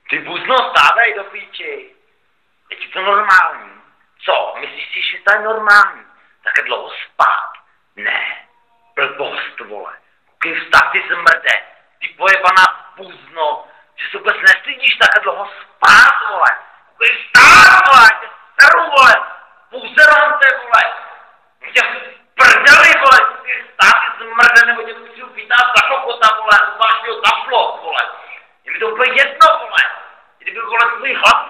Ty buzno, stávej do píči. Je ti to normální? Co? Myslíš si, že to je normální? Tak dlouho spát? Ne. Blbost, vole. Koukej, vstav, ty zmrde. Ty pojebaná buzno. Že se vůbec nestydíš tak dlouho spát, vole. Koukej, vstav, vole. Tě staru, vole. Puzerante, vole. Tě prdeli, vole. Ty vstav, ty zmrde, nebo tě musím vytát za kokota, vole. Uváš mi ho za plot, vole. Je mi to úplně jedno, vole. Kdyby, vole, tvůj hlad